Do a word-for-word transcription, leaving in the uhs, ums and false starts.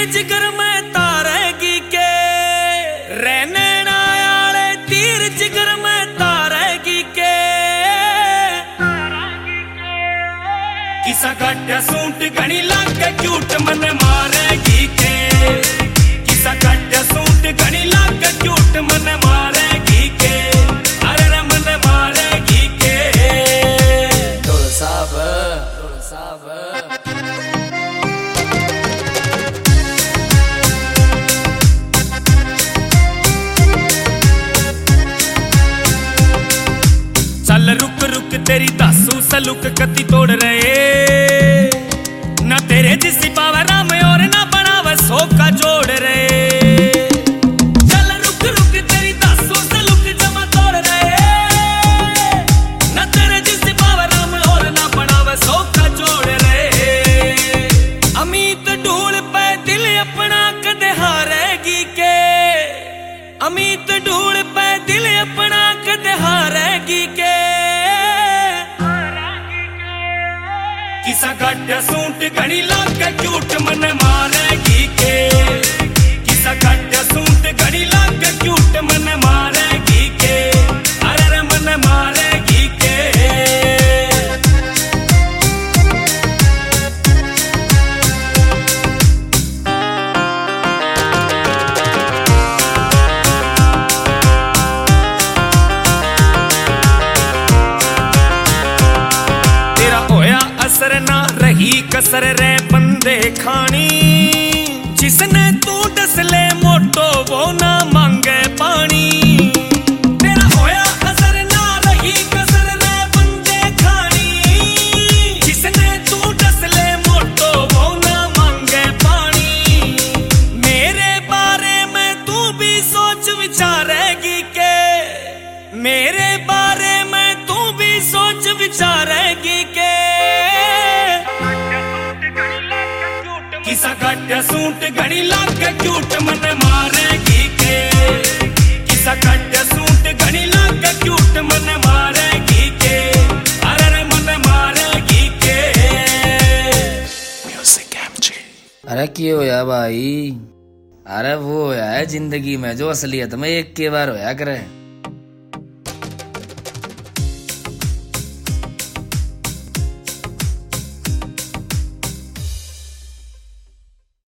जिगर में तारेगी के रहने आले तीर जिगर में तारेगी के किसा गड्ढा सूट घनी लाग क्यूट मन मारेगी के किसा गड्ढा सूट घनी लाग क्यूट मन मारेगी के अरे मन मारेगी के ढोल साहब ढोल साहब चल रुक रुक तेरी दासू सलुक कति तोड़ रहे न तेरे जिसी पावे राम और ना बनावे सो का जोड़ रहे चल रुक रुक तेरी दासू सलुक जमा तोड़ रहे न तेरे जिसी पावे राम और ना बनावे सो का जोड़ रहे अमित ढूल पे दिल अपना कदे हारेगी के अमित ढूल पे दिल अपना कदे हारेगी के किसा गड्ढा सूट घनी लाग क्यूट मन मारेगी के किसा गड्ढा सूट घनी लाग क्यूट मन मारेगी के अरे मन मारेगी के असर ना रही कसर रे बंदे खानी जिसने तू डस ले मोटो वो ना मांगे पानी तेरा होया असर ना रही कसर रे बंदे खानी जिसने तू डस ले मोटो वो ना मांगे पानी मेरे बारे में तू भी सोच विचारेगी के मेरे बारे में तू भी सोच विचारेगी के किसा गड्ढा सूट घनी लाग क्यूट मन मारेगी के किसा गड्ढा सूट घनी लाग क्यूट मन मारेगी के अरे मन मारेगी के म्यूजिक एमजी। अरे क्यों होया भाई? अरे वो होया है जिंदगी में जो असलियत में एक के बार होया करे।